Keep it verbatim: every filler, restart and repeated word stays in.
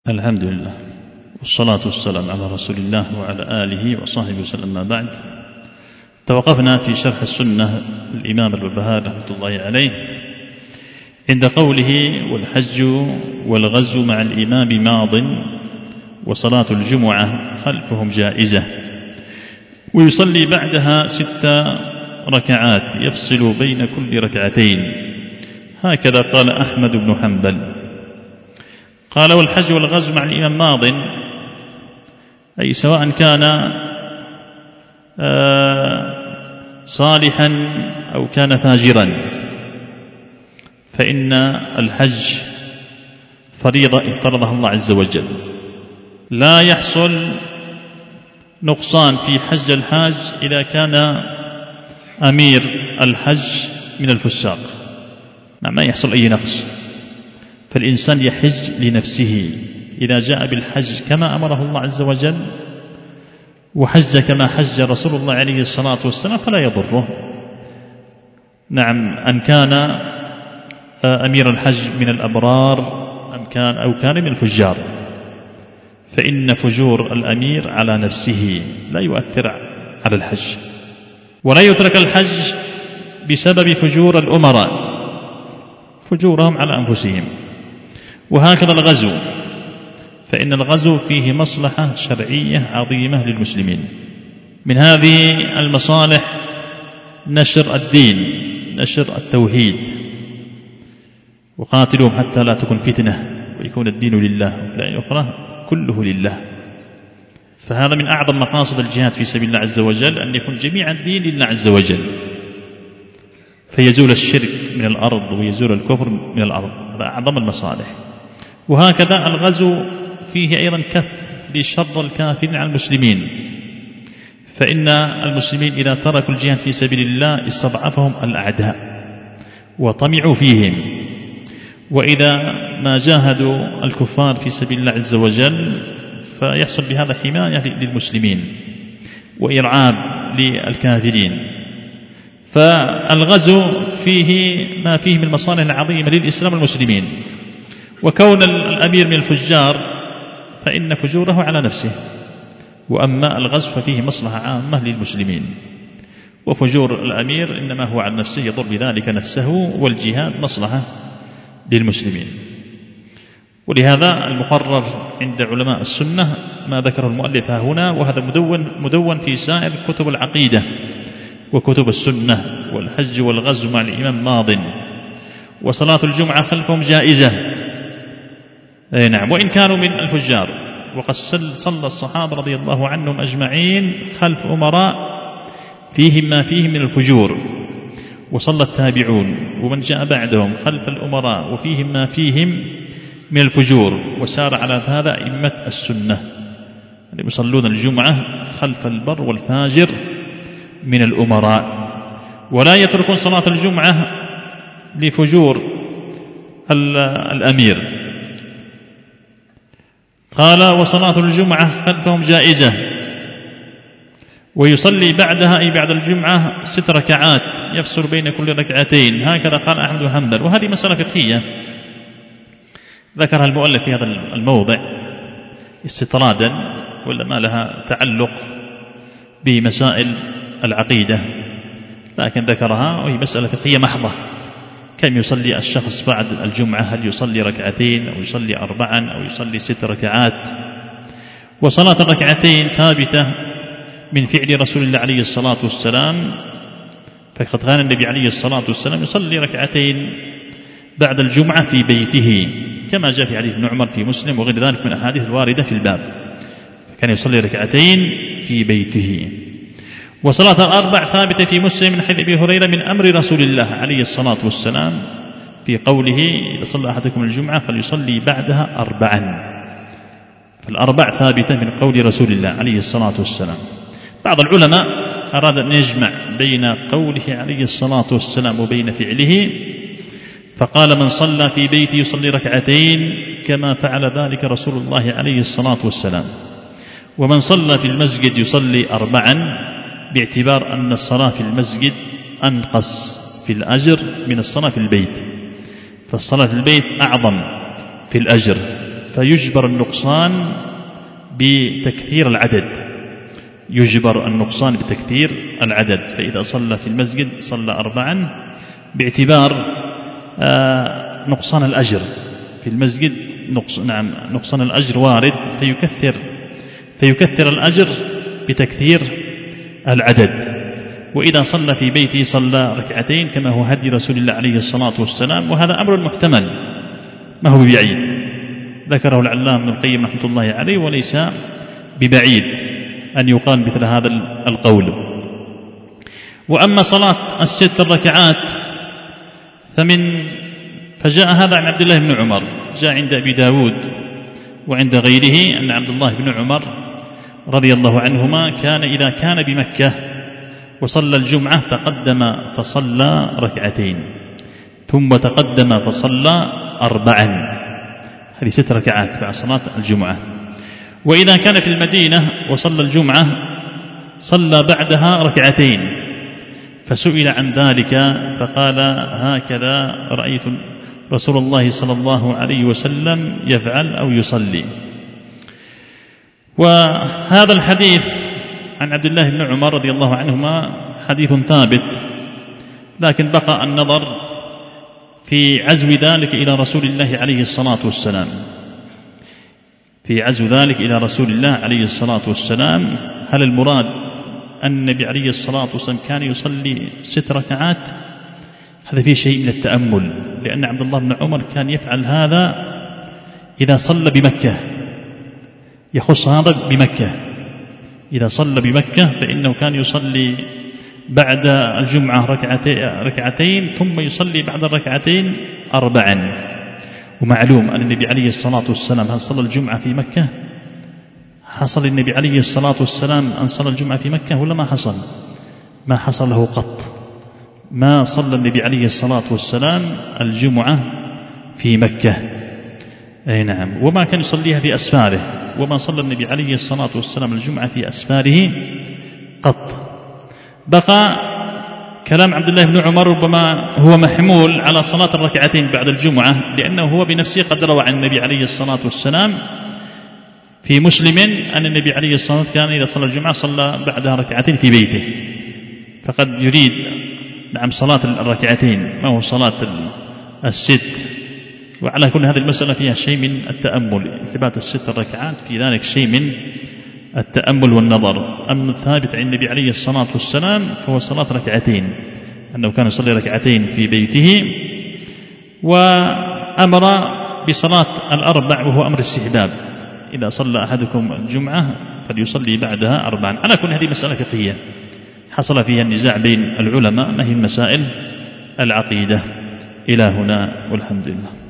الحمد لله والصلاة والسلام على رسول الله وعلى آله وصحبه وسلم. ما بعد، توقفنا في شرح السنة الإمام البربهاري رحمة الله عليه عند قوله: والحج والغزو مع الإمام ماض وصلاة الجمعة خلفهم جائزة ويصلي بعدها ست ركعات يفصل بين كل ركعتين. هكذا قال أحمد بن حنبل. قال: والحج والغزو مع الإمام ماض، أي سواء كان صالحا أو كان فاجرا، فإن الحج فريضة افترضها الله عز وجل، لا يحصل نقصان في حج الحاج إذا كان أمير الحج من الفساق، ما يحصل أي نقص، فالإنسان يحج لنفسه إذا جاء بالحج كما أمره الله عز وجل وحج كما حج رسول الله عليه الصلاة والسلام فلا يضره. نعم، أن كان أمير الحج من الأبرار أم كان أو كان من الفجار، فإن فجور الأمير على نفسه لا يؤثر على الحج، ولا يترك الحج بسبب فجور الأمراء، فجورهم على أنفسهم. وهكذا الغزو، فإن الغزو فيه مصلحة شرعية عظيمة للمسلمين. من هذه المصالح نشر الدين، نشر التوحيد، وقاتلهم حتى لا تكون فتنة ويكون الدين لله وفي الآية الأخرى كله لله. فهذا من أعظم مقاصد الجهاد في سبيل الله عز وجل، أن يكون جميع الدين لله عز وجل، فيزول الشرك من الأرض ويزول الكفر من الأرض، هذا أعظم المصالح. وهكذا الغزو فيه أيضا كف لشر الكافرين على المسلمين، فإن المسلمين إذا تركوا الجهاد في سبيل الله استضعفهم الأعداء وطمعوا فيهم، وإذا ما جاهدوا الكفار في سبيل الله عز وجل فيحصل بهذا حماية للمسلمين وإرعاب للكافرين. فالغزو فيه ما فيه من مصالح عظيمة للإسلام والمسلمين. وكون الأمير من الفجار فإن فجوره على نفسه، وأما الغزو ففيه مصلحة عامة للمسلمين، وفجور الأمير إنما هو عن نفسه يضر بذلك نفسه، والجهاد مصلحة للمسلمين. ولهذا المقرر عند علماء السنة ما ذكره المؤلف هنا، وهذا مدون, مدون في سائر كتب العقيدة وكتب السنة: والحج والغزو مع الإمام ماض وصلاة الجمعة خلفهم جائزة. أي نعم، وإن كانوا من الفجار. وقد صلى الصحابة رضي الله عنهم أجمعين خلف أمراء فيهم ما فيهم من الفجور، وصلى التابعون ومن جاء بعدهم خلف الأمراء وفيهم ما فيهم من الفجور، وسار على هذا أئمة السنة اللي يصلون الجمعة خلف البر والفاجر من الأمراء، ولا يتركون صلاة الجمعة لفجور الأمير. قال: وصلاة الجمعة خلفهم جائزة ويصلي بعدها أي بعد الجمعة ست ركعات يفصل بين كل ركعتين. هكذا قال أحمد بن حنبل. وهذه مسألة فقهية ذكرها المؤلف في هذا الموضع استطرادا، ولا ما لها تعلق بمسائل العقيدة، لكن ذكرها وهي مسألة فقهية محضة. كم يصلي الشخص بعد الجمعة؟ هل يصلي ركعتين أو يصلي أربعا أو يصلي ست ركعات؟ وصلاة الركعتين ثابتة من فعل رسول الله عليه الصلاة والسلام، فقد كان النبي عليه الصلاة والسلام يصلي ركعتين بعد الجمعة في بيته، كما جاء في حديث ابن عمر في مسلم وغير ذلك من الأحاديث الواردة في الباب، كان يصلي ركعتين في بيته. وصلاة الأربع ثابتة في مسلم من حديث أبي هريرة من أمر رسول الله عليه الصلاة والسلام في قوله: إذا صلى أحدكم الجمعة فليصلي بعدها أربعا. فالأربع ثابتة من قول رسول الله عليه الصلاة والسلام. بعض العلماء أراد أن يجمع بين قوله عليه الصلاة والسلام وبين فعله، فقال: من صلى في بيته يصلي ركعتين كما فعل ذلك رسول الله عليه الصلاة والسلام، ومن صلى في المسجد يصلي أربعا، باعتبار أن الصلاة في المسجد أنقص في الأجر من الصلاة في البيت، فالصلاة في البيت أعظم في الأجر، فيجبر النقصان بتكثير العدد، يجبر النقصان بتكثير العدد. فإذا صلى في المسجد صلى أربعا باعتبار آه نقصان الأجر في المسجد، نقص نعم نقصان الأجر وارد، فيكثر فيكثر الأجر بتكثير العدد. وإذا صلى في بيته صلى ركعتين كما هو هدي رسول الله عليه الصلاة والسلام، وهذا أمر محتمل ما هو ببعيد، ذكره العلامة ابن القيم رحمة الله عليه، وليس ببعيد أن يقال مثل هذا القول. وأما صلاة الست الركعات فمن فجاء هذا عن عبد الله بن عمر، جاء عند أبي داود وعند غيره أن عبد الله بن عمر رضي الله عنهما كان إذا كان بمكة وصلى الجمعة تقدم فصلى ركعتين ثم تقدم فصلى أربعا، هذه ست ركعات بعد صلاة الجمعة. وإذا كان في المدينة وصلى الجمعة صلى بعدها ركعتين، فسئل عن ذلك فقال هكذا رأيت رسول الله صلى الله عليه وسلم يفعل أو يصلي. وهذا الحديث عن عبد الله بن عمر رضي الله عنهما حديث ثابت، لكن بقى النظر في عزو ذلك إلى رسول الله عليه الصلاة والسلام، في عزو ذلك إلى رسول الله عليه الصلاة والسلام. هل المراد أن النبي عليه الصلاة والسلام كان يصلي ست ركعات؟ هذا فيه شيء من التأمل، لأن عبد الله بن عمر كان يفعل هذا إذا صلى بمكة، يخص هذا بمكة، إذا صلى بمكة فإنه كان يصلي بعد الجمعة ركعتين ثم يصلي بعد الركعتين أربعا. ومعلوم أن النبي عليه الصلاة والسلام هل صلى الجمعة في مكة؟ حصل النبي عليه الصلاة والسلام أن صلى الجمعة في مكة ولا ما حصل؟ ما حصل له قط، ما صلى النبي عليه الصلاة والسلام الجمعة في مكة، أي نعم، وما كان يصليها في أسفاره، وما صلى النبي عليه الصلاة والسلام الجمعة في أسفاره قط. بقى كلام عبد الله بن عمر ربما هو محمول على صلاة الركعتين بعد الجمعة، لأنه هو بنفسه قد روى عن النبي عليه الصلاة والسلام في مسلم أن النبي عليه الصلاة والسلام كان إذا صلى الجمعة صلى بعدها ركعتين في بيته، فقد يريد نعم صلاة الركعتين ما هو صلاة الست. وعلى كل هذه المسألة فيها شيء من التأمل، إثبات الست الركعات في ذلك شيء من التأمل والنظر. أما الثابت عن النبي عليه الصلاة والسلام فهو صلاة ركعتين، أنه كان يصلي ركعتين في بيته، وأمر بصلاة الأربع وهو أمر استحباب، إذا صلى أحدكم الجمعة فليصلي بعدها أربعا. على كل هذه مسألة فقهية حصل فيها النزاع بين العلماء، ما هي المسائل العقيدة. إلى هنا والحمد لله.